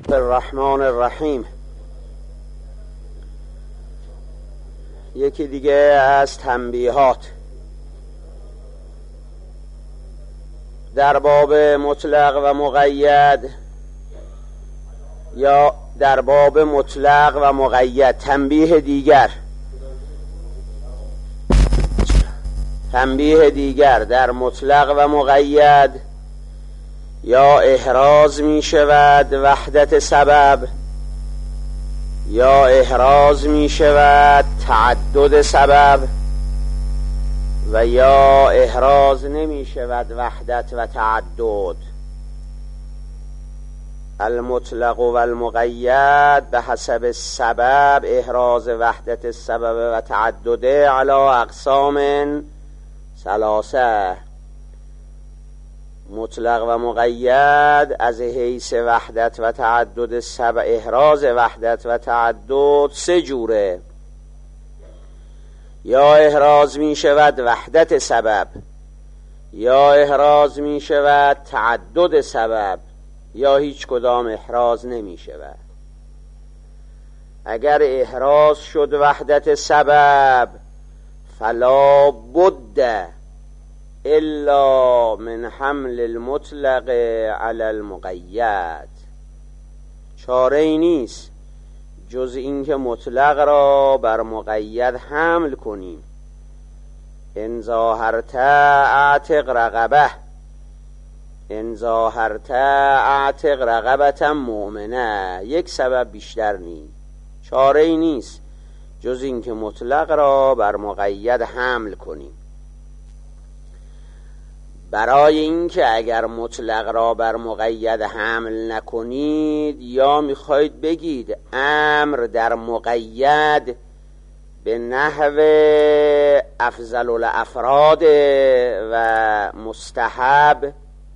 الرحمن الرحیم. یکی دیگه از تنبیهات در باب مطلق و مقید یا در باب مطلق و مقید تنبیه دیگر در مطلق و مقید یا احراز می شود وحدت سبب یا احراز می شود تعدد سبب و یا احراز نمی شود وحدت و تعدد. المطلق و المقید به حسب السبب احراز وحدت السبب و تعدده علی اقسام ثلاثه. مطلق و مقید از حیث وحدت و تعدد سبب احراز وحدت و تعدد سه جوره. یا احراز می شود وحدت سبب، یا احراز می شود تعدد سبب، یا هیچ کدام احراز نمی شود. اگر احراز شد وحدت سبب فلا بد الا من حمل المطلق علی المقید. چاره ای نیست جز اینکه مطلق را بر مقید حمل کنیم. ان ظاهرت اعتق رقبه، ان ظاهرت اعتق رقبة مؤمنه. یک سبب بیشتر نیست، چاره ای نیست جز اینکه مطلق را بر مقید حمل کنیم. برای اینکه اگر مطلق را بر مقید حمل نکنید یا میخواید بگید امر در مقید به نحو افضل الافراد و مستحب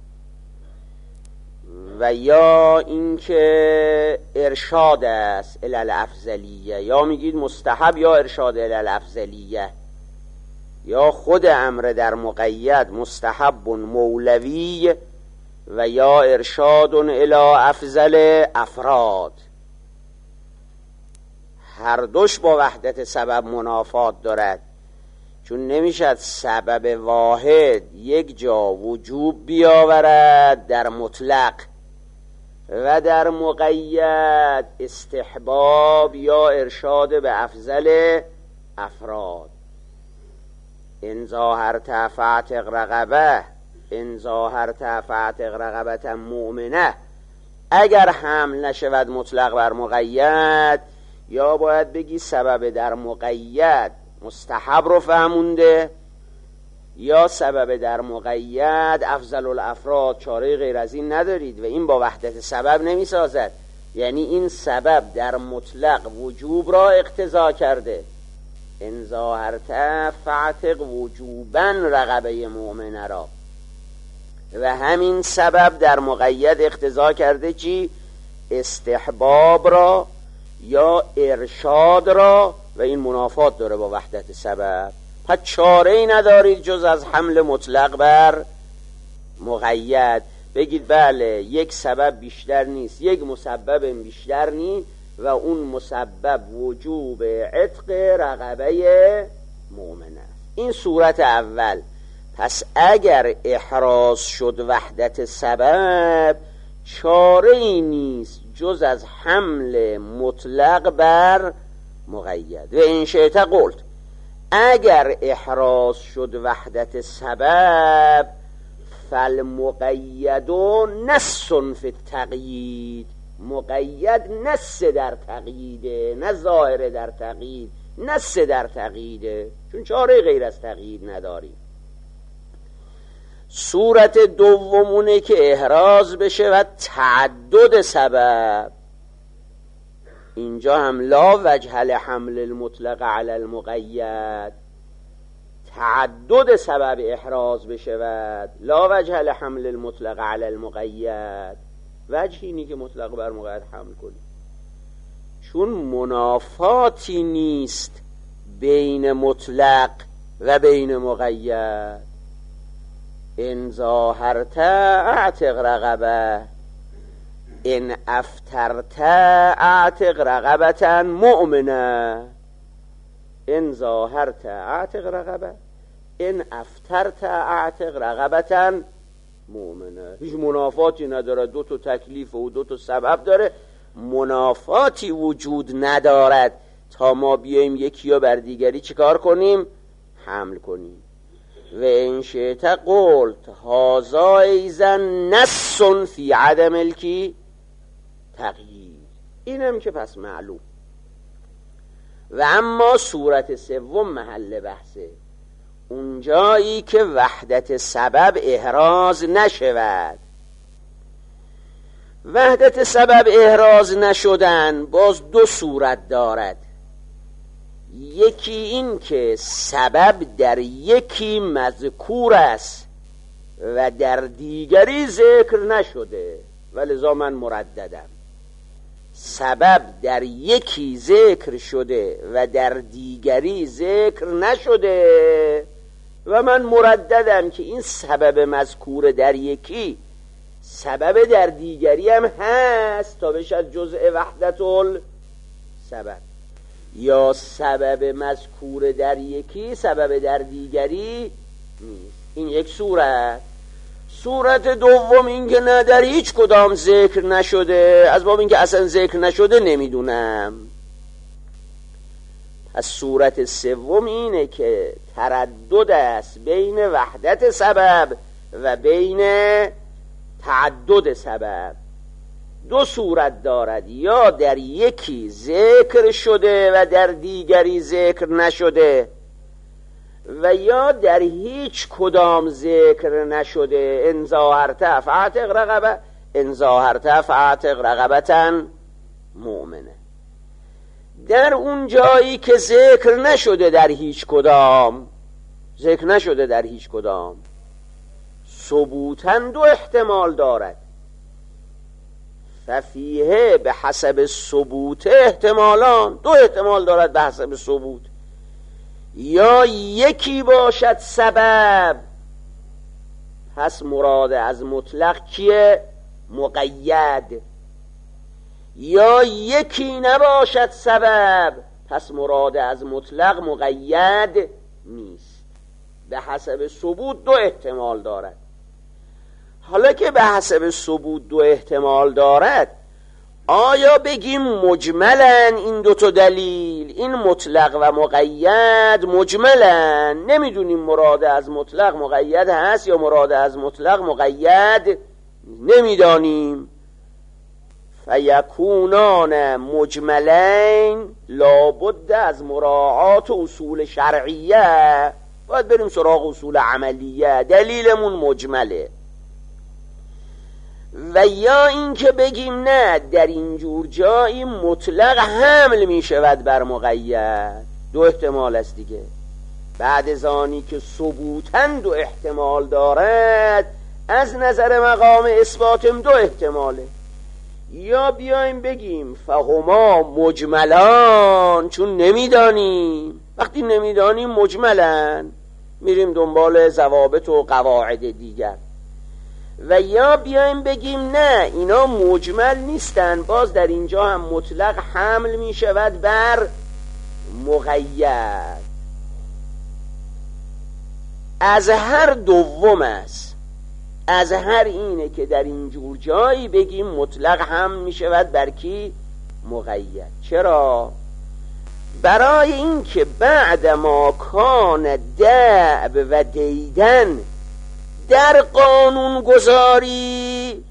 و یا اینکه ارشاد است الی الافضلیه، یا میگید مستحب یا ارشاد الی الافضلیه، یا خود امر در مقید مستحب مولوی و یا ارشاد الی افضل افراد، هر دوش با وحدت سبب منافات دارد. چون نمیشد سبب واحد یک جا وجوب بیاورد در مطلق و در مقید استحباب یا ارشاد به افضل افراد. ان ظاهرت فاعتق رقبه، ان ظاهرت فاعتق رقبة مؤمنه. اگر حمل نشود مطلق بر مقید، یا باید بگی سبب در مقید مستحب رو فهمونده، یا سبب در مقید افضل الافراد. چاره غیر از این ندارید و این با وحدت سبب نمی سازد. یعنی این سبب در مطلق وجوب را اقتضا کرده. ان ظاهرت فاعتق وجوبا رقبه مؤمنه را، و همین سبب در مقید اقتضا کرده چی؟ استحباب را یا ارشاد را، و این منافات داره با وحدت سبب. پس چاره ای ندارید جز از حمل مطلق بر مقید. بگید بله یک سبب بیشتر نیست، یک مسبب بیشتر نیست و اون مسبب وجوب عتق رقبه مؤمنه. این صورت اول. پس اگر احراز شد وحدت سبب، چاره ای نیست جز از حمل مطلق بر مقید. و این شئت قلت، اگر احراز شد وحدت سبب فالمقید نص فی التقیید. مقید نص در تقییده، نه ظاهر در تقیید، نص در تقییده، چون چاره غیر از تقیید نداریم. صورت دومونه که احراز بشه و تعدد سبب. اینجا هم لا وجه لحمل المطلق علی المقید، تعدد سبب احراز بشود، لا وجه لحمل المطلق علی المقید. وجه اینی که مطلق بر مقید حمل کنی، چون منافاتی نیست بین مطلق و بین مقید. ان ظاهرت اعتق رقبه، ان افطرت اعتق رقبة مؤمنه، ان ظاهرت اعتق رقبه، ان افطرت اعتق رقبة مؤمنه. هیچ منافاتی نداره، دو تا تکلیف و دو تا سبب داره. منافاتی وجود ندارد تا ما بیاییم یکی یا بر دیگری چیکار کنیم؟ حمل کنیم. و ان شئت قلت هذا ایضا نص فی عدم الکی تغییر. اینم که پس معلوم. و اما صورت سوم محل بحثه، اونجایی که وحدت سبب احراز نشود. وحدت سبب احراز نشدن باز دو صورت دارد. یکی این که سبب در یکی مذکور است و در دیگری ذکر نشده، ولذا من مرددم. سبب در یکی ذکر شده و در دیگری ذکر نشده و من مرددم که این سبب مذکور در یکی سبب در دیگری هم هست تا بشد جزء وحدت السبب، یا سبب مذکور در یکی سبب در دیگری نیست. این یک صورت. صورت دوم این که نه، در هیچ کدام ذکر نشده، از باب این که اصلا ذکر نشده نمیدونم. پس صورت سوم اینه که تردد است بین وحدت سبب و بین تعدد سبب. دو صورت دارد، یا در یکی ذکر شده و در دیگری ذکر نشده، و یا در هیچ کدام ذکر نشده. ان ظاهرت فاعتق رقبه، ان ظاهرت فاعتق رقبة مؤمنه. در اون جایی که ذکر نشده در هیچ کدام، ذکر نشده در هیچ کدام، ثبوتاً دو احتمال دارد. ففیه به حسب ثبوت احتمالان، دو احتمال دارد به حسب ثبوت. یا یکی باشد سبب، پس مراد از مطلق کیه؟ مقید. یا یکی نباشد سبب، پس مراد از مطلق مقید نیست. به حسب ثبوت دو احتمال دارد. حالا که به حسب ثبوت دو احتمال دارد، آیا بگیم مجملن این دو تا دلیل، این مطلق و مقید مجملن، نمیدونیم مراد از مطلق مقید هست یا مراد از مطلق مقید نمیدانیم. فیکونان مجملین لابد از مراعات اصول شرعیه، باید بریم سراغ اصول عملیه، دلیلمون مجمله. و یا این که بگیم نه، در اینجور جایی مطلق حمل می شود بر مقید. دو احتمال است دیگه. بعد از آنی که ثبوتاً دو احتمال دارد، از نظر مقام اثباتم دو احتماله. یا بیایم بگیم فهما مجملان، چون نمیدانیم. وقتی نمیدانیم مجملن، میریم دنبال ضوابط و قواعد دیگر. و یا بیایم بگیم نه، اینا مجمل نیستن، باز در اینجا هم مطلق حمل می شود بر مقید. از هر دوم است. از هر اینه که در اینجور جایی بگیم مطلق حمل می شود بر کی؟ مقید. چرا؟ برای این که بعد ما کان دعب و دیدن در قانون گذاری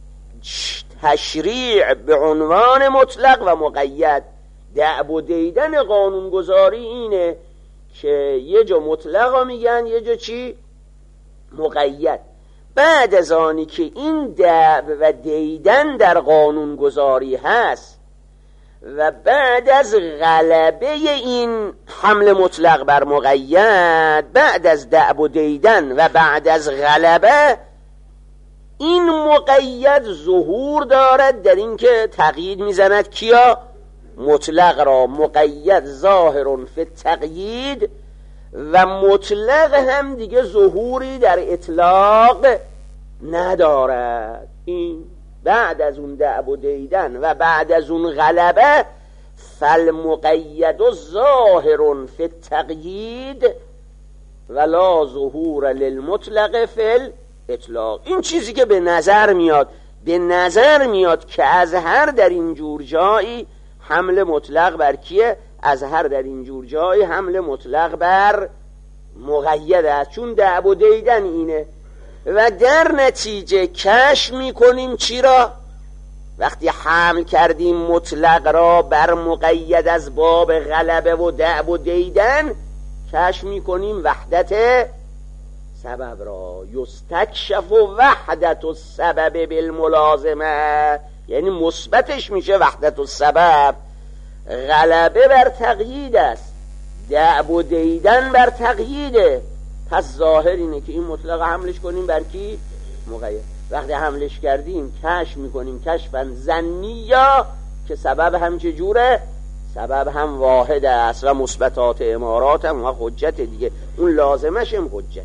تشریع به عنوان مطلق و مقید. دعب و دیدن قانون گذاری اینه که یه جا مطلق میگن، یه جا چی؟ مقید. بعد از آنی که این دعب و دیدن در قانون گذاری هست و بعد از غلبه این حمل مطلق بر مقید، بعد از دعب و دیدن و بعد از غلبه، این مقید ظهور دارد در این که تقیید میزند کیا؟ مطلق را. مقید ظاهر فی التقیید و مطلق هم دیگه ظهوری در اطلاق ندارد. این بعد از اون دعب و دیدن و بعد از اون غلبه، فالمقید ظاهر فی التقیید ولا ظهور للمطلق فی الاطلاق. این چیزی که به نظر میاد که ازهر در این جور جایی حمل مطلق بر کیه؟ ازهر در این جور جایی حمل مطلق بر مقید است، چون دعب و دیدن اینه. و در نتیجه کشف میکنیم چی را؟ وقتی حمل کردیم مطلق را بر مقید از باب غلبه و دعب و دیدن، کشف میکنیم وحدت سبب را. یستکشف وحدت السبب بالملازمه، یعنی مثبتش میشه وحدت السبب. غلبه بر تقیید است، دعب و دیدن بر تقییده. پس ظاهر اینه که این مطلق حملش کنیم بر کی؟ مقید. وقتی حملش کردیم کشف میکنیم کشفا ظنیا که سبب هم چجوره؟ سبب هم واحد است و مثبتات امارات هم و حجت دیگه، اون لازمش هم حجت.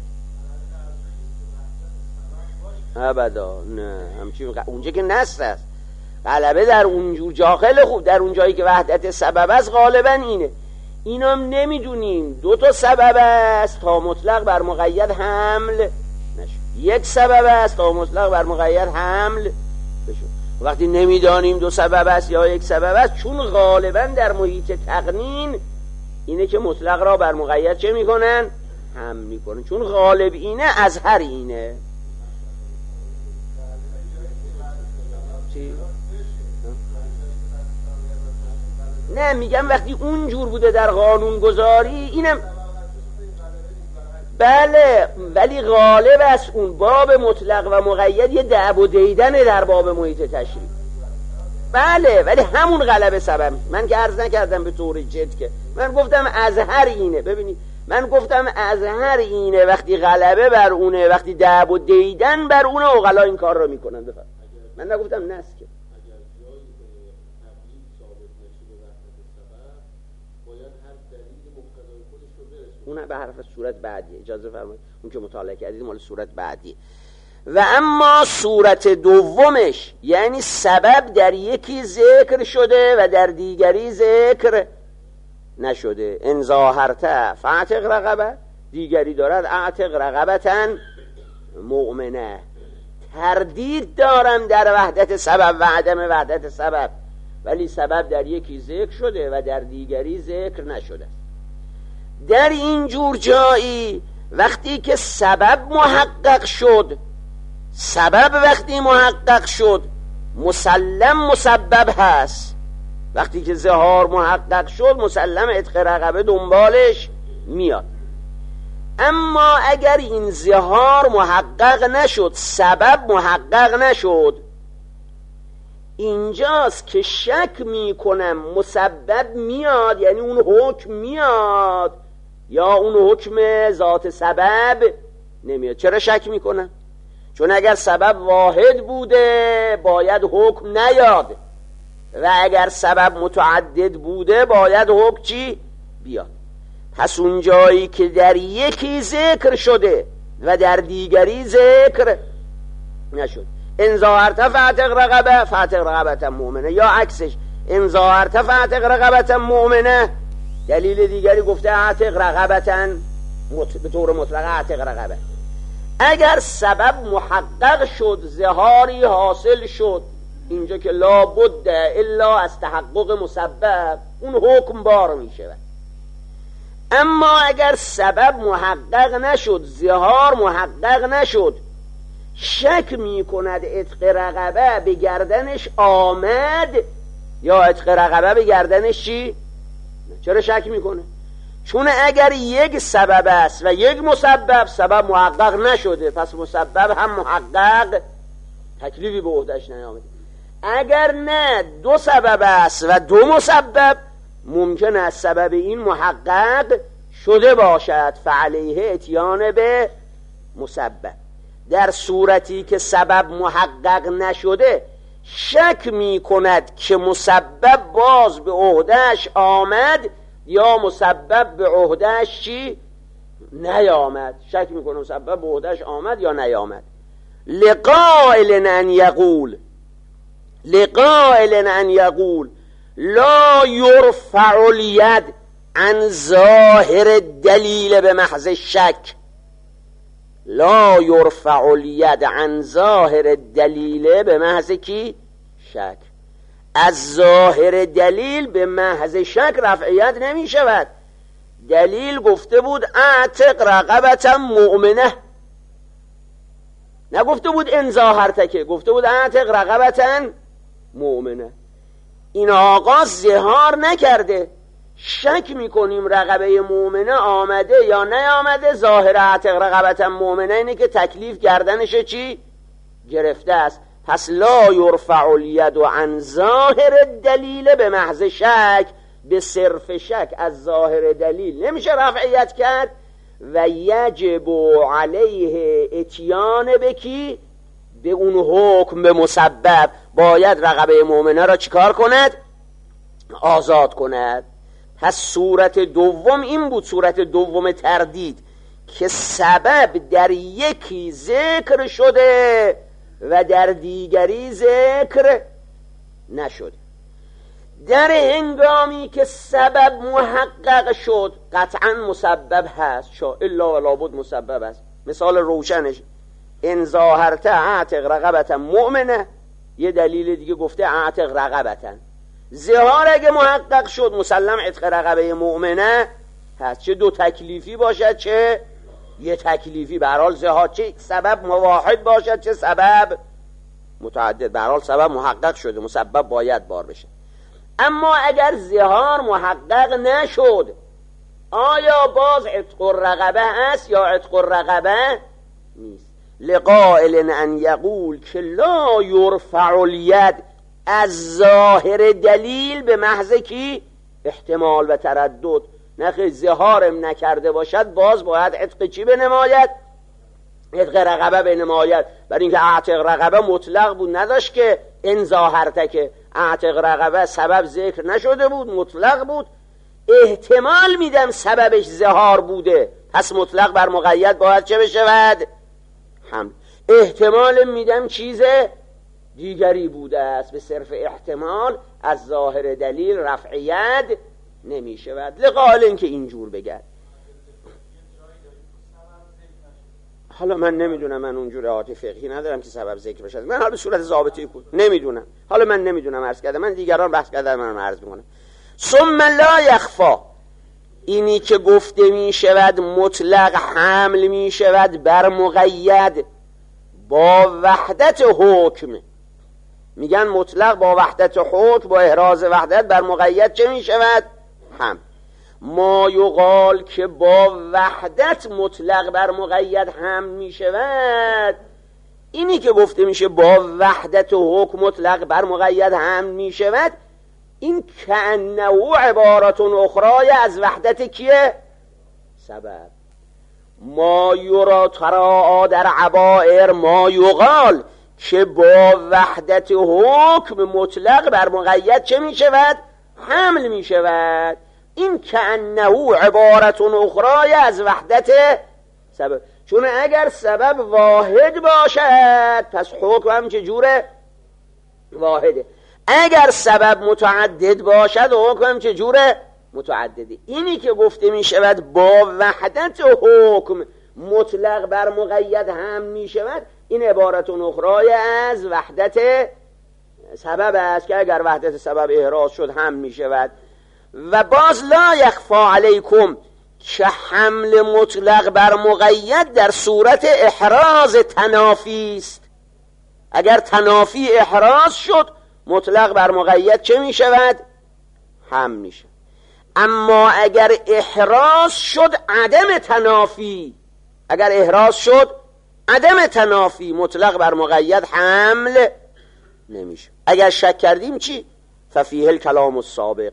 ابدا نه، همچین اونجا که نص است. غلبه در اونجور جا خیلی خوب، در اون جایی که وحدت سبب است غالبا اینه. اینم نمیدونیم دو تا سبب است تا مطلق بر مقید حمل نشد، یک سبب است تا مطلق بر مقید حمل بشد. وقتی نمیدانیم دو سبب است یا یک سبب است، چون غالبا در محیط تقنین اینه که مطلق را بر مقید چه میکنن؟ حمل میکنن، چون غالب اینه ازهر اینه. نه میگم وقتی اون جور بوده در قانون گذاری اینم بله، ولی غالب است اون باب مطلق و مقید یه دعب و دیدنه در باب محیط تشریع. بله، ولی همون غلبه سبب. من که عرض نکردم به طور جد، که من گفتم ازهر اینه. ببینید من گفتم ازهر اینه وقتی غلبه بر اونه، وقتی دعب و دیدن بر اونه عقلا این کار رو میکنن. بفرمایید. من نگفتم نس که اون به حرف صورت بعدی اجازه فرمایید، اون که مطالعه کردید مال صورت بعدی. و اما صورت دومش یعنی سبب در یکی ذکر شده و در دیگری ذکر نشده. ان ظاهرت فاعتق رقبه، دیگری دارد اعتق رقبتا مؤمنه. تردید دارم در وحدت سبب و عدم وحدت سبب، ولی سبب در یکی ذکر شده و در دیگری ذکر نشده. در این جور جایی وقتی که سبب محقق شد، سبب وقتی محقق شد مسلم مسبب هست. وقتی که ظهار محقق شد مسلم عتق رقبه دنبالش میاد. اما اگر این ظهار محقق نشد، سبب محقق نشد، اینجاست که شک میکنم مسبب میاد، یعنی اون حکم میاد یا اون حکم ذات سبب نمیاد. چرا شک میکنم؟ چون اگر سبب واحد بوده باید حکم نیاد و اگر سبب متعدد بوده باید حکم چی؟ بیاد. پس اون جایی که در یکی ذکر شده و در دیگری ذکر نشد، ان ظاهرت فاعتق رقبه فاعتق رقبة مؤمنه، یا عکسش ان ظاهرت فاعتق رقبة مؤمنه، دلیل دیگری گفته اعتق رقبة به طور مطلق اعتق رقبه. اگر سبب محقق شد، ظهاری حاصل شد، اینجا که لا بد الا از تحقق مسبب، اون حکم بار میشه. اما اگر سبب محقق نشد، ظهار محقق نشد، شک میکند عتق رقبه به گردنش آمد یا عتق رقبه به گردنش چی؟ چرا شک میکنه؟ چون اگر یک سبب است و یک مسبب، سبب محقق نشده، پس مسبب هم محقق تکلیفی به عهده‌اش نیامده. اگر نه دو سبب است و دو مسبب، ممکن است سبب این محقق شده باشد، فعلیه اتیان به مسبب. در صورتی که سبب محقق نشده شک می کند که مسبب باز به عهده‌اش آمد یا مسبب به عهده‌اش چی؟ نیامد. شک می کند مسبب به عهده‌اش آمد یا نیامد. لقائل ان یقول، لقائل ان یقول لا یرفع الید عن ظاهر الدلیل به محض شک. لا یرفع الید عن ظاهر الدلیل به محض کی؟ شک. از ظاهر دلیل به محض شک رفعیت نمی شود. دلیل گفته بود اعتق رقبة مؤمنه، نگفته بود ان ظاهرتک، گفته بود اعتق رقبة مؤمنه. این آقا ظهار نکرده، شک میکنیم رقبه مؤمنه آمده یا نیامده. ظاهر اعتق رقبة مؤمنه اینه که تکلیف گردنش چی؟ گرفته است. پس لا یرفع الید عن ظاهر الدلیل به محض شک، به صرف شک از ظاهر دلیل نمیشه رفعیت کرد. و یجب علیه اتیان بکی، به اون حکم به مسبب باید رقبه مؤمنه را چیکار کند؟ آزاد کند. پس صورت دوم این بود، صورت دوم تردید، که سبب در یکی ذکر شده و در دیگری ذکر نشده. در هنگامی که سبب محقق شد قطعا مسبب هست، الا و لابد مسبب است. مثال روشنش ان ظاهرت اعتق رقبة مؤمنه، یه دلیل دیگه گفته اعتق رقبة. ظهار اگه محقق شد مسلم عتق رقبه مؤمنه هست، چه دو تکلیفی باشد چه یه تکلیفی. به هر حال ظهار چه سبب مواحد باشد چه سبب متعدد، به هر حال سبب محقق شده، مسبب باید بار بشه. اما اگر ظهار محقق نشد، آیا باز عتق الرقبه است یا عتق الرقبه نیست؟ لقائل ان یقول که لا یرفع الید از ظاهر دلیل به محض کی؟ احتمال و تردد. نخیر ظهارم نکرده باشد باز باید عتق چی بنماید؟ عتق رقبه بنماید. برای اینکه اعتق رقبه مطلق بود، نداشت که ان ظاهرته، که اعتق رقبه سبب ذکر نشده بود، مطلق بود. احتمال میدم سببش ظهار بوده، پس مطلق بر مقید باید چه بشود؟ حمل. احتمال میدم چیز دیگری بوده است، به صرف احتمال از ظاهر دلیل رفعیت نمی شود. لقال این که اینجور بگرد. حالا من نمیدونم، من اونجور احاطه فقهی ندارم که سبب ذکر بشه، من حالا به صورت ضابطه‌ای بود نمیدونم، حالا من نمیدونم عرض کردم، من دیگران بحث کردن من عرض میکنم. ثم لا یخفا، اینی که گفته می شود مطلق حمل می شود بر مقید با وحدت حکم. میگن مطلق با وحدت حکم، با احراز وحدت بر مقید چه می شود؟ حمل. ما یقال که با وحدت مطلق بر مقید حمل می شود، اینی که گفته میشه با وحدت حکم مطلق بر مقید حمل می شود، این کأنه عبارت اخرى از وحدت کیه؟ سبب. ما یرا تراء در عبائر ما یقال که با وحدت حکم مطلق بر مقید چه می شود؟ حمل می شود. این کأنه عبارت اخرى از وحدت سبب. چون اگر سبب واحد باشد پس حکم هم چجوره؟ واحده. اگر سبب متعدد باشد حکم هم چجوره؟ متعدده. اینی که گفته می شود با وحدت حکم مطلق بر مقید هم می شود، این عبارت اخرى از وحدت سبب است که اگر وحدت سبب احراز شد هم می شود. و باز لا یخفا علیکم که حمل مطلق بر مقید در صورت احراز تنافی است. اگر تنافی احراز شد مطلق بر مقید چه می شود؟ هم می شود. اما اگر احراز شد عدم تنافی، اگر احراز شد عدم تنافی، مطلق بر مقید حمل نمیشه. اگر شک کردیم چی؟ ففیه الکلام السابق.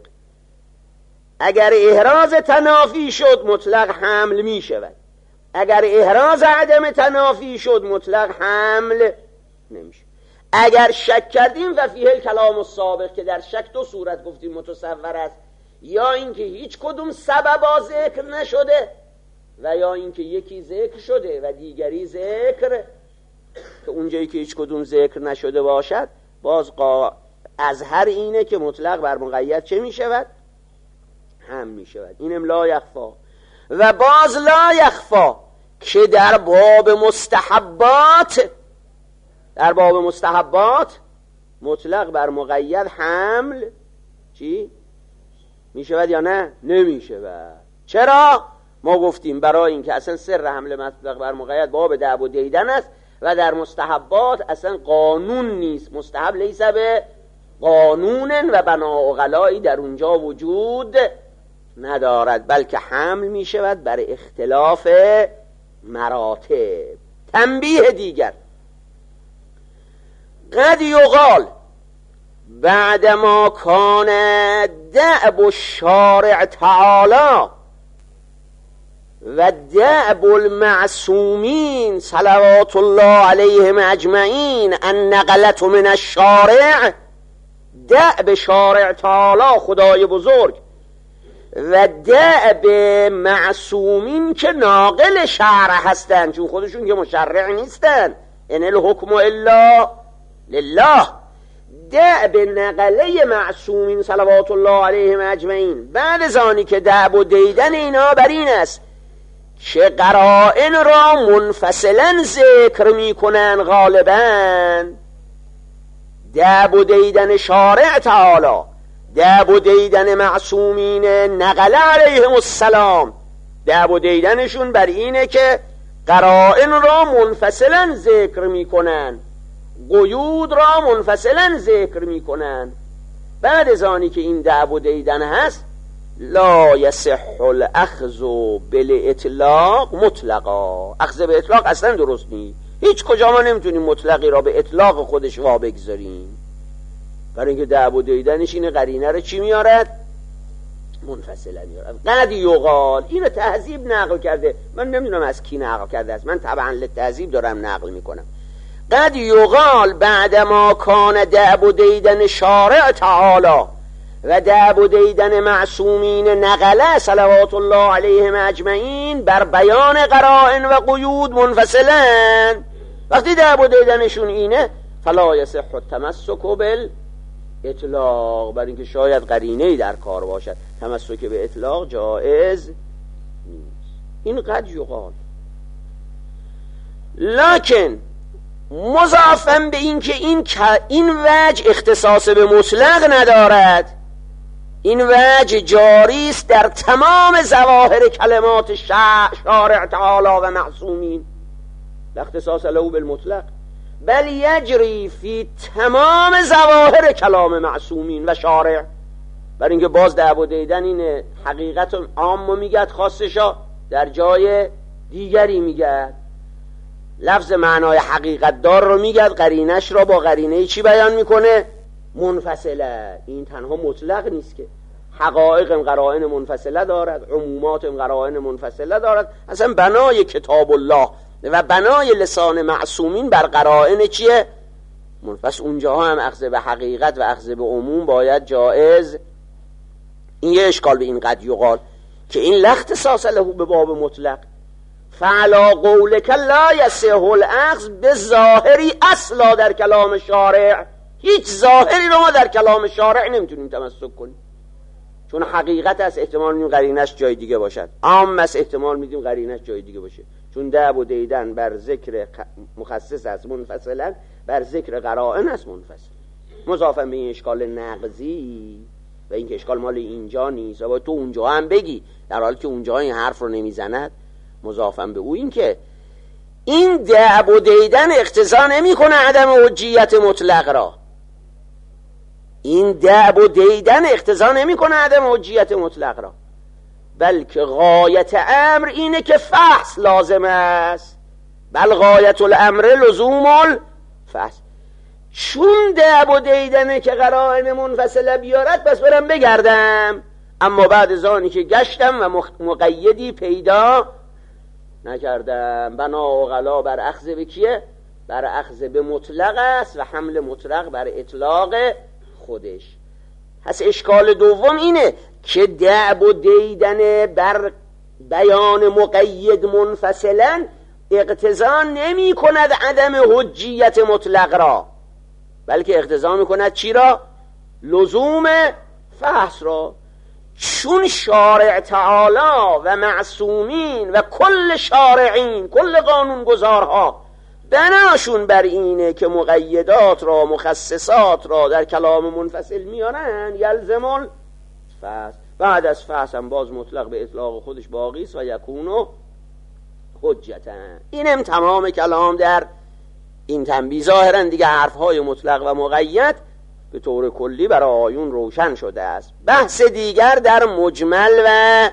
اگر احراز تنافی شد مطلق حمل می شود، اگر احراز عدم تنافی شد مطلق حمل نمیشه. اگر شک کردیم ففیه الکلام السابق، که در شک دو صورت گفتیم متصور است، یا اینکه هیچ کدوم سببا ذکر نشده و یا اینکه یکی ذکر شده و دیگری ذکر، که اونجایی که هیچ کدوم ذکر نشده باشد باز اظهر اینه که مطلق بر مقید چه می شود؟ هم می شود. اینم لا یخفا. و باز لا یخفا که در باب مستحبات مطلق بر مقید حمل چی؟ می شود یا نه؟ نمی شود. چرا؟ ما گفتیم برای این که اصلا سر حمل مطلق بر مقید باب دعب و دیدن است و در مستحبات اصلا قانون نیست. مستحب لیس به قانون و بنا عقلایی در اونجا وجود ندارد، بلکه حمل می شود بر اختلاف مراتب. تنبیه دیگر: قد یقال بعدما کان دأب الشارع تعالی و دأب المعصومین صلوات الله علیهم اجمعین النقلة من الشارع، دأب شارع تعالی خدای بزرگ و دأب معصومین که ناقل شرع هستند، چون خودشون که مشرع نیستن، ان الحکم الا لله. دأب نقله معصومین صلوات الله علیهم اجمعین بعد از آنی که دأب و دیدن اینا بر این است که قرائن را منفصلا ذکر میکنن، غالبا دأب و دیدن شارع تعالی، دأب و دیدن معصومین نقل علیهم السلام، دأب و دیدنشون بر اینه که قرائن را منفصلا ذکر میکنن، قیود را منفصلا ذکر میکنن. بعد از آنی که این دأب و دیدن هست، لا یصح الاخذ بالاطلاق مطلقا، اخذ به اطلاق اصلا درست نیست. هیچ کجا ما نمیتونیم مطلقی را به اطلاق خودش وا بگذاریم، برای اینکه دأب و دیدنش این قرینه رو چی میارد؟ منفصلا میارد. قد یقال، اینو تهذیب نقل کرده، من نمیدونم از کی نقل کرده است، من طبعا للتهذیب دارم نقل میکنم. قد یقال بعدما کان دأب و دیدن شارع تعالی و دأب و دیدن معصومین نقله صلوات الله علیهم اجمعین بر بیان قرائن و قیود منفصلا. وقتی دأب و دیدنشون اینه، فلا یصح التمسک بالاطلاق، بر اینکه شاید قرینه‌ای در کار باشد، تمسک به اطلاق جایز نیست. این قد یقال. لکن مضافاً به این که این وجه اختصاص به مطلق ندارد، این وجه جاری است در تمام ظواهر کلمات شارع تعالی و معصومین، لا اختصاص له بالمطلق بل یجری فی تمام ظواهر کلام معصومین و شارع. بر اینکه باز دأب و دیدن این حقیقت عام میگد، خاصشا در جای دیگری میگد. لفظ معنای حقیقت دار رو میگد، قرینش را با قرینه چی بیان میکنه؟ منفصله. این تنها مطلق نیست که حقایق قرائن منفصله دارد، عمومات قرائن منفصله دارد. اصلا بنای کتاب الله و بنای لسان معصومین بر قرائن چیه؟ پس اونجاها هم اخذ به حقیقت و اخذ به عموم باید جائز. این یه اشکال به این قد یقال که این لا اختصاص له به باب مطلق، فعلا قولک لا یصح الاخذ به ظاهری اصلا در کلام شارع. هیچ ظاهری رو ما در کلام شارع نمیتونیم تمسک کنیم، چون حقیقت است احتمال میدیم قرینش جای دیگه باشد، عام است احتمال میدیم قرینش جای دیگه باشه، چون دأب و دیدن بر ذکر مخصص است منفصلا، بر ذکر قرائن است منفصل. مضافاً به این اشکال نقضی و این که اشکال مال اینجا نیست و تو اونجا هم بگی، در حالی که اونجا این حرف رو نمیزند، مضافاً به او این که این دأب و دیدن اقتضا نمیکنه عدم حجیت مطلق را. این دأب و دیدن اقتضا نمیکنه عدم حجیت مطلق را، بلکه غایت امر اینه که فحص لازم است. بل غایت الامر لزوم الفحص. چون دأب و دیدنه که قرائن منفصله بیارد، پس برم بگردم، اما بعد از آنی که گشتم و مقیدی پیدا نکردم. بنا عقلا بر اخذ به کیه؟ بر اخذ به مطلق است و حمل مطلق بر اطلاق خودش. پس اشکال دوم اینه که دأب و دیدن بر بیان مقید منفصلا اقتضا نمی کند عدم حجیت مطلق را، بلکه اقتضا می کند چی را؟ لزوم فحص را، چون شارع تعالی و معصومین و کل شارعین، کل قانونگذارها بناشون بر اینه که مقیدات را، مخصصات را در کلام منفصل میارن، یلزم الفحص. بعد از فحص هم باز مطلق به اطلاق خودش باقی است و یکونو حجتا. اینم تمام کلام در این تنبیه. ظاهرا دیگه حرفهای مطلق و مقید به طور کلی برای آیون روشن شده است. بحث دیگر در مجمل و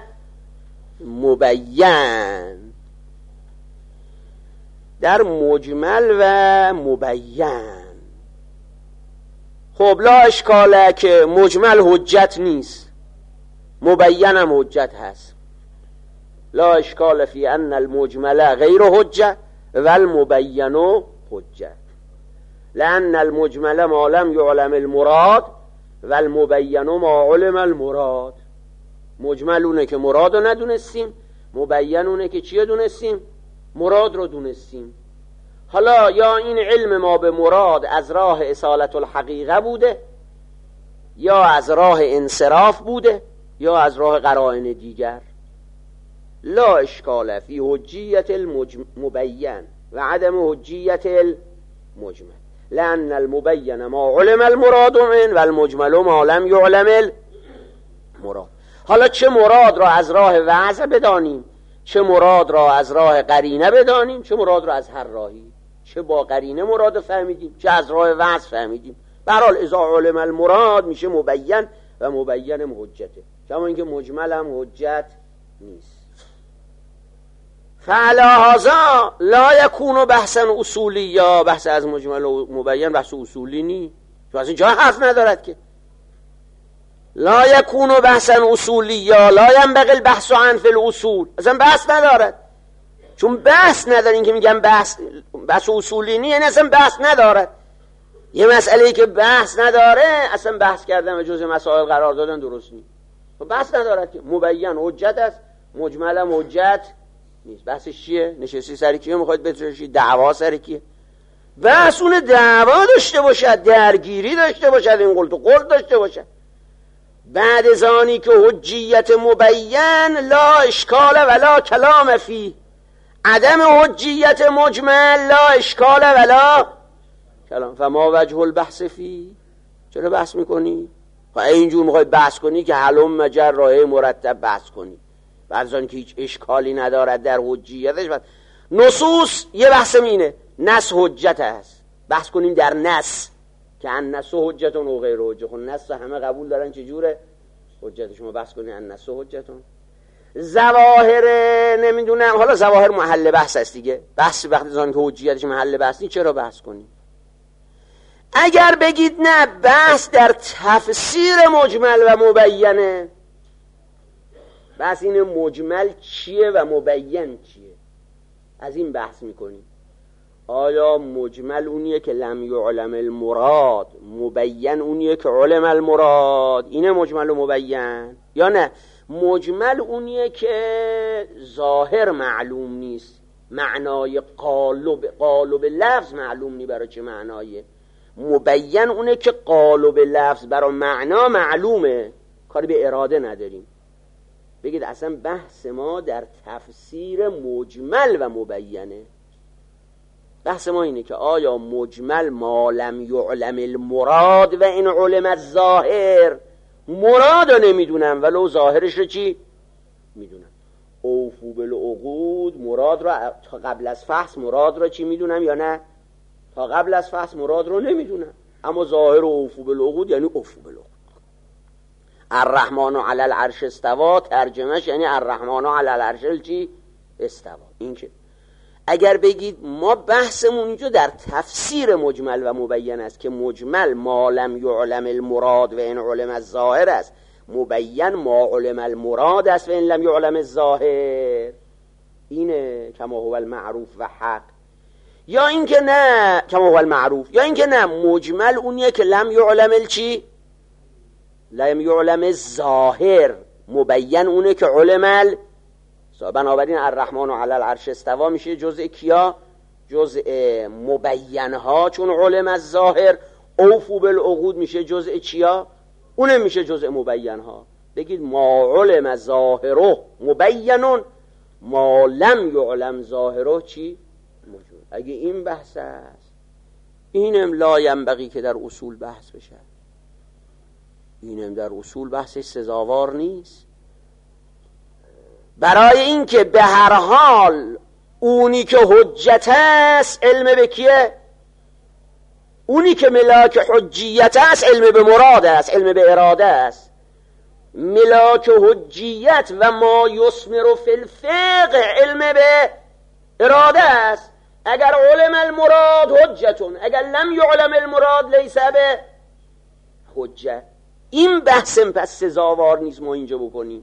مبین. در مجمل و مبین خب لا اشکاله که مجمل حجت نیست، مبین هم حجت هست. لا اشکال فی ان المجمل غیر حجه و المبین حجه، لأن المجمل ما لم يعلم المراد و المبین ما علم المراد. مجمل اونه که مراد رو ندونستیم، مبین اونه که چیه دونستیم؟ مراد رو دونستیم. حالا یا این علم ما به مراد از راه اصالت الحقیقه بوده، یا از راه انصراف بوده، یا از راه قرائن دیگر. لا اشکال فی حجیت المبین و عدم حجیت المجمل، لأن المبین ما علم المراد من و المجمل ما لم یعلم المراد. حالا چه مراد را از راه وضع بدانیم، چه مراد را از راه قرینه بدانیم، چه مراد را از هر راهی، چه با قرینه مراد فهمیدیم، چه از راه وضع فهمیدیم، به هر حال اذا علم المراد میشه مبین و مبین حجته، کما اینکه مجمل هم حجت نیست. فعلی هذا لا یکون بحثا اصولی، یا بحث از مجمل و مبین بحث اصولی نی، تو از این جا حرف ندارد که لا یکون بحثا اصولی، یا لا ینبغی البحث عن فی الاصول، اصلا بحث ندارد. چون بحث ندارین که میگم بحث اصولی نی، یعنی اصلا بحث ندارد. یه مسئله‌ای که بحث نداره اصلا بحث کردن و جزء مسائل قرار دادن درست نیست. بحث ندارد که مبین حجت است، مجمل هم حجت نیست. بحثش چیه؟ نشستی سر کیه میخواید بترشی؟ دعوا سر کیه؟ بحث اون دعوا داشته باشد، درگیری داشته باشد، این قلت و قلت داشته باشد. بعد از آنی که حجیت مبین لا اشکال ولا کلام فی، عدم حجیت مجمل لا اشکال ولا کلام، فما وجه البحث فی؟ چرا بحث میکنی؟ اینجور میخوای بحث کنی که حلم مجر راه مرتب بحث کنی، بعد از آنی که هیچ اشکالی ندارد در حجیتش. نصوص یه بحث مینه، نص حجت هست، بحث کنیم در نص که النص حجتون و غیر حجت. خب نص همه قبول دارن، چجوره حجت؟ شما بحث کنید النص حجتون. ظواهر نمیدونم، حالا ظواهر محل بحث است دیگه، بحث وقتی زان که حجیتش محل بحث نیست چرا بحث کنیم؟ اگر بگید نه بحث در تفسیر مجمل و مبینه، بحث این مجمل چیه و مبین چیه، از این بحث میکنیم. آیا مجمل اونیه که لم یعلم المراد، مبین اونیه که علم المراد، اینه مجمل و مبین؟ یا نه مجمل اونیه که ظاهر معلوم نیست، معنای قالب لفظ معلوم نی برای چه معنایه. مبین اونه که قالب لفظ برای معنا معلومه، کاری به اراده نداریم. بگید اصلا بحث ما در تفسیر مجمل و مبینه. بحث ما اینه که آیا مجمل ما لم یعلم المراد و این علم الظاهر، مراد رو نمیدونم ولو ظاهرش رو چی میدونم. اوفو بالعقود، مراد رو تا قبل از فحص مراد رو چی میدونم یا نه؟ تا قبل از فحص مراد رو نمیدونم، اما ظاهر اوفو بالعقود یعنی اوفو بالعقود. الرحمن علی العرش استوا، ترجمهش یعنی الرحمن علی العرش چی استوا. این که اگر بگید ما بحثمون اینجا در تفسیر مجمل و مبین است که مجمل ما لم یعلم المراد و این علم الظاهر است، مبین ما علم المراد است و این لم یعلم الظاهر، اینه کما هو المعروف و حق. یا این که نه کما هو المعروف، یا این که نه مجمل اونیه که لم یعلم چی؟ لم یعلم الظاهر، مبین اونه که علم بنابراین الرحمن علی العرش استوا میشه جزء کیا؟ جزء مبینها، چون علم الظاهر. اوفو بالعقود میشه جزء چیا؟ اونم میشه جزء مبین ها. بگید ما علم ظاهره مبینون ما لم یعلم ظاهره چی؟ موجود. اگه این بحث است، اینم لا ینبغی که در اصول بحث بشه، اینم در اصول بحثش سزاوار نیست. برای اینکه به هر حال اونی که حجت است علم به کیه؟ اونی که ملاک حجیت است علم به مراد است، علم به اراده است. ملاک حجیت و ما یثمر فی الفقه علم به اراده است. اگر علم المراد حجتون، اگر لم یعلم المراد لیس به حجت. این بحثم پس سزاوار نیست ما اینجا بکنیم.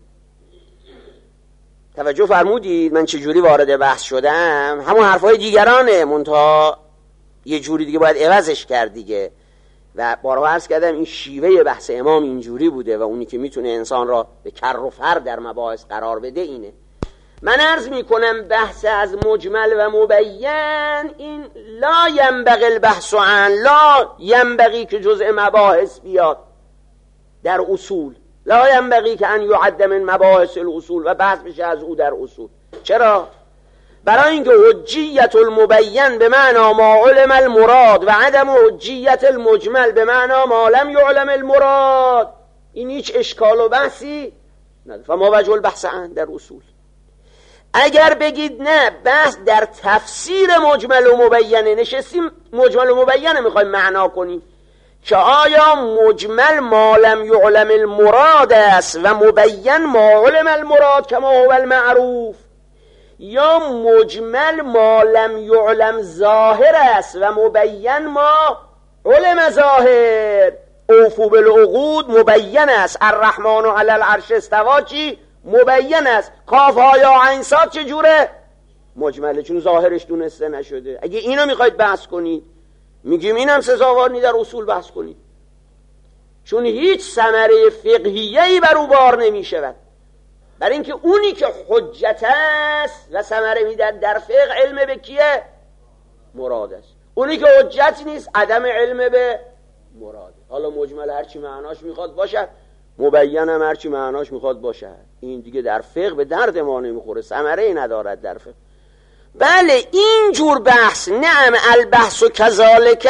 توجه فرمودید من چجوری وارد بحث شدم؟ همون حرفای دیگرانه، منتها یه جوری دیگه باید عوضش کرد دیگه. و بارها عرض کردم این شیوه بحث امام اینجوری بوده و اونی که میتونه انسان را به کر و فر در مباحث قرار بده اینه. من عرض میکنم بحث از مجمل و مبین این لا ینبغی البحث عن، لا ینبغی که جزء مباحث بیاد در اصول، لا ینبغی که ان یعد من مباحث الاصول و بحث بشه از او در اصول. چرا؟ برای اینکه حجیت المبین به معنی ما علم المراد و عدم حجیت المجمل به معنی ما لم یعلم المراد، این هیچ اشکال و بحثی نداره. فما وجه البحث عن در اصول. اگر بگید نه بحث در تفسیر مجمل و مبینه، نشستیم مجمل و مبینه میخوایم معنا کنیم که آیا مجمل ما لم یعلم المراد است و مبین ما علم المراد کما هو المعروف، یا مجمل ما لم یعلم ظاهر است و مبین ما علم ظاهر. اوفو بالعقود مبین است، الرحمن علی العرش استوا چی؟ مبین است. کاف ها یا عین صاد چجوره؟ مجمله، چون ظاهرش دونسته نشده. اگه اینو میخواید بحث کنید میگیم اینم سزاوار نی در اصول بحث کنید، چون هیچ ثمره فقهیه‌ای بر او بار نمیشود. برای اینکه اونی که حجت است و ثمره میده در فقه علم به کیه؟ مراد است. اونی که حجت نیست عدم علم به مراد. حالا مجمل هرچی معناش میخواد باشه، مبین هم هرچی معناش میخواد باشه، این دیگه در فقه به درد ما نمیخوره، ثمره ای ندارد در فقه. بله این جور بحث، نعم البحث و کذالک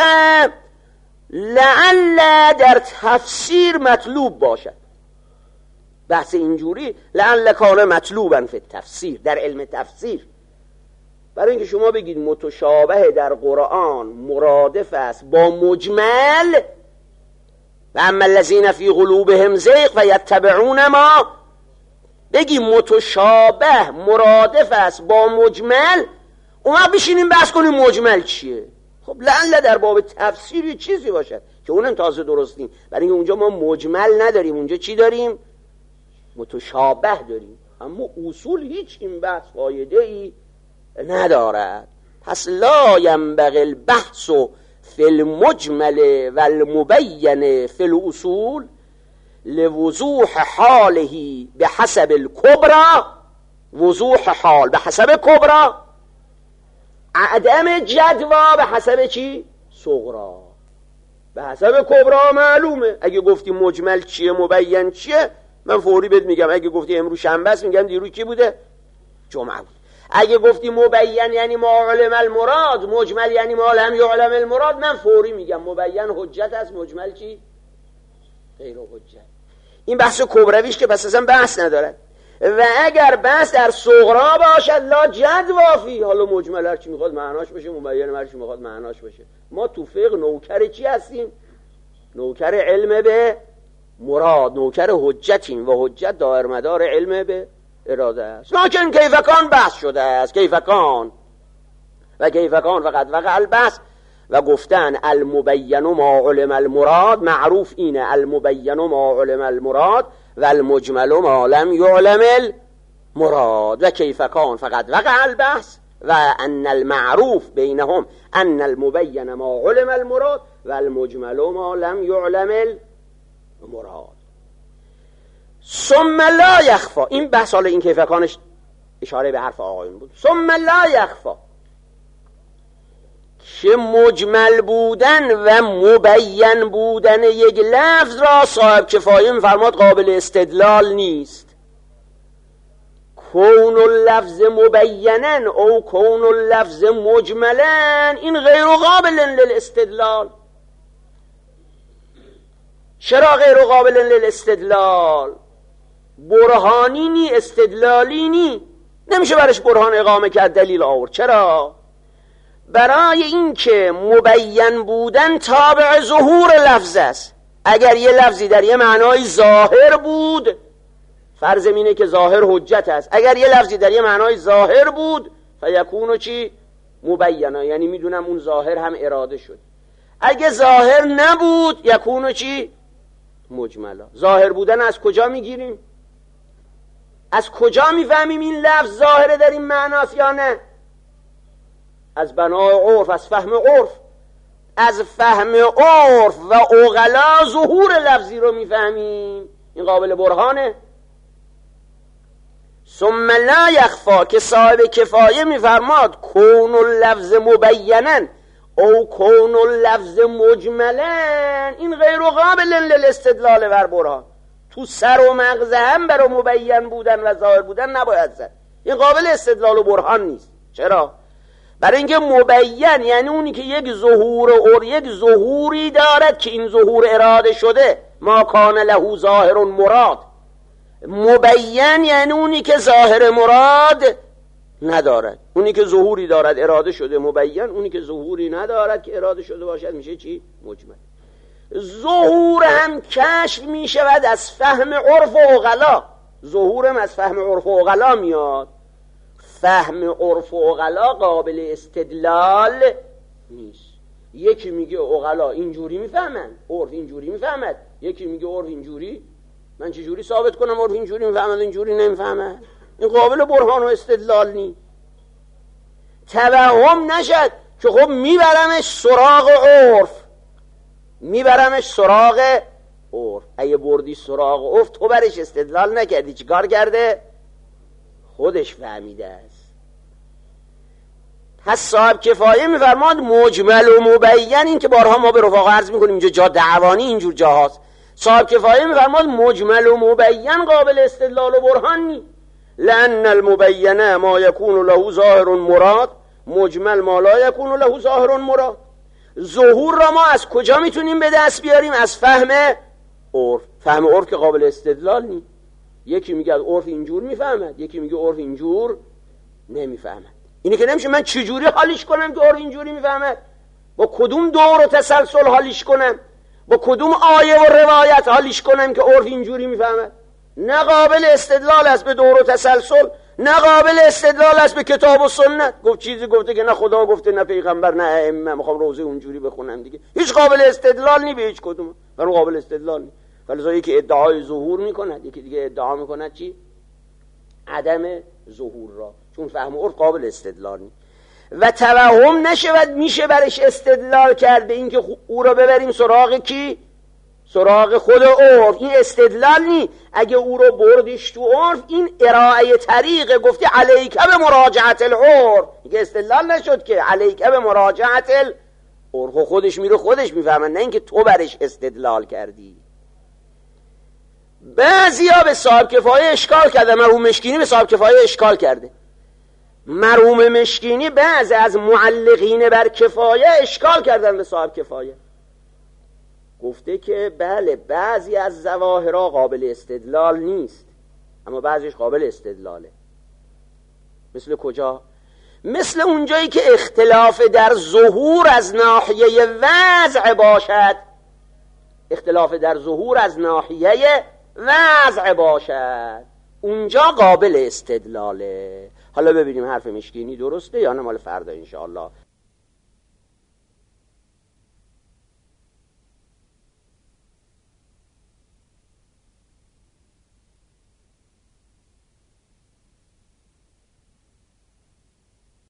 لعل در تفسیر مطلوب باشد. بحث اینجوری لعل کان مطلوبا فی التفسیر، در علم تفسیر. برای اینکه شما بگید متشابه در قرآن مرادف است با مجمل، و اما الذین فی قلوبهم زیغ و یتبعون ما، بگی متشابه مرادف است با مجمل، اون بشینیم بحث کنیم مجمل چیه. خب لعل در باب تفسیر یه چیزی باشد که اونم تازه درستیم. برای اینکه اونجا ما مجمل نداریم، اونجا چی داریم؟ متشابه داریم. اما اصول هیچ این بحث فایده ای ندارد. پس لا ینبغی البحث فی المجمل و المبین فی الاصول لوضوح حاله بحسب الكبرى، وضوح حال به حسب کبرى، عدم جدوا به حسب چی؟ صغرا. به حسب کبرا معلومه. اگه گفتی مجمل چیه مبین چیه، من فوری بهت میگم. اگه گفتی امروز شنبه است میگم دیروز کی بوده؟ جمعه بود. اگه گفتی مبین یعنی ما علم المراد، مجمل یعنی ما لم یعلم المراد، من فوری میگم مبین حجت است، مجمل چی؟ غیر حجت. این بحث کبرویش که پس اصلا بحث نداره. و اگر بحث در صغرا باشد لا جدوا فی، حالا مجمل هر چی میخواد معناش باشه، مبین هر چی میخواد معناش باشه. ما تو فقه نوکر چی هستیم؟ نوکر علم به مراد، نوکر حجتیم و حجت دائر مدار علم به اراده است. لکن کیفکان بحث شده است، کیفکان و کیفکان فقط وقع البحث و گفتن المبین ما علم المراد، معروف اینه المبین ما علم المراد و المجمل ما لم یعلم المراد. و کیفکان فقط وقع البحث و ان المعروف بینهم ان المبین ما علم المراد و المجمل ما لم یعلم المراد. ثم لا یخفا، این بحث حالا این کیفکانش اشاره به حرف آقایون بود. ثم لا یخفا، که مجمل بودن و مبین بودن یک لفظ را صاحب کفایه می‌فرماد قابل استدلال نیست. کون اللفظ مبینا او کون اللفظ مجملا این غیر قابل للاستدلال. چرا غیر قابل للاستدلال؟ برهانی نی، استدلالی نی، نمیشه برش برهان اقامه کرد، دلیل آورد. چرا؟ برای اینکه مبین بودن تابع ظهور لفظ است. اگر یه لفظی در یه معنای ظاهر بود، فرض اینه که ظاهر حجت است، اگر یه لفظی در یه معنای ظاهر بود فیکونو چی؟ مبینا، یعنی میدونم اون ظاهر هم اراده شد. اگه ظاهر نبود یکونو چی؟ مجملا. ظاهر بودن از کجا میگیریم؟ از کجا میفهمیم این لفظ ظاهره در این معناست یا نه؟ از بنای عرف، از فهم عرف. از فهم عرف و عقلا ظهور لفظی رو میفهمیم. این قابل برهانه. ثم لا یخفا که صاحب کفایه میفرماد کون اللفظ مبینا او کون اللفظ مجملا این غیر قابل للاستدلال بر برهان. تو سر و مغز هم برای مبین بودن و ظاهر بودن نباید زد. این قابل استدلال و برهان نیست. چرا؟ برای اینکه مبین یعنی اونی که یک ظهوری دارد که این ظهور اراده شده، ما کان له ظاهر مراد. مبین یعنی اونی که ظاهر مراد ندارد. اونی که ظهوری دارد اراده شده مبین، اونی که ظهوری ندارد که اراده شده باشد میشه چی؟ مجمل. ظهور هم کشف می شود از فهم عرف و عقلا. ظهورم از فهم عرف و عقلا میاد. فهم عرف و عقلا قابل استدلال نیست. یکی میگه عقلا اینجوری میفهمن، عرف اینجوری میفهمد. یکی میگه عرف اینجوری، من چجوری ثابت کنم عرف اینجوری میفهمد اینجوری نمیفهمد؟ این قابل برهان و استدلال نیست. توهم نشد که خب میبرمش سراغ عرف، میبرمش سراغ عرف. اگه بردی سراغ عرف تو برش استدلال نکردی، چی کار کرده؟ خودش فهمیده است. پس صاحب کفایه میفرماد مجمل و مبین، این که بارها ما به رفاقا عرض میکنیم اینجا جا دعوانی اینجور جاهاست. صاحب کفایه میفرماد مجمل و مبین قابل استدلال و برهان نی. لأن المبین ما یکون له ظاهر مراد، مجمل ما لا یکون له ظاهر مراد. ظهور را ما از کجا میتونیم به دست بیاریم؟ از فهم عرف. فهم عرف که قابل استدلال نی. یکی میگه عرف اینجور میفهمد، یکی میگه عرف اینجور نمیفهمد. اینه که نمیشه من چجوری حالیش کنم که عرف اینجوری میفهمد؟ با کدوم دور و تسلسل حالیش کنم؟ با کدوم آیه و روایت حالیش کنم که عرف اینجوری میفهمد؟ نه قابل استدلال است به دور و تسلسل، نه قابل استدلال است به کتاب و سنت. گفت چیزی گفته که نه خدا گفته نه پیغمبر نه ائمه، میخوام روزه اونجوری بخونم دیگه. هیچ قابل استدلال نی به هیچ کدوم. برای قابل استدلال نی. فلذا یکی ادعای ظهور میکند، یکی دیگه ادعا میکند چی؟ عدم ظهور را، چون فهم عرف قابل استدلال نی. و توهم نشود میشه برش استدلال کرد به اینکه او را ببریم سراغ کی؟ سراغ خود عرف. این استدلال نی. اگه او رو بردیش تو عرف این ارائه طریقه، گفتی علیک به مراجعت العرف، دیگه استدلال نشد که علیک به مراجعت العرف. خودش میره خودش میفهمن، نه اینکه تو برش استدلال کردی. بعضیا به صاحب کفایه اشکال کرده، مرحوم مشکینی به صاحب کفایه اشکال کرده. مرحوم مشکینی بعضی از معلقین بر کفایه اشکال کردن به صاحب کفایه. گفته که بله بعضی از ظواهرها قابل استدلال نیست، اما بعضیش قابل استدلاله. مثل کجا؟ مثل اونجایی که اختلاف در ظهور از ناحیه وضع باشد. اختلاف در ظهور از ناحیه وضع باشد، اونجا قابل استدلاله. حالا ببینیم حرف مشکینی درسته یا نه، مال فردا انشاءالله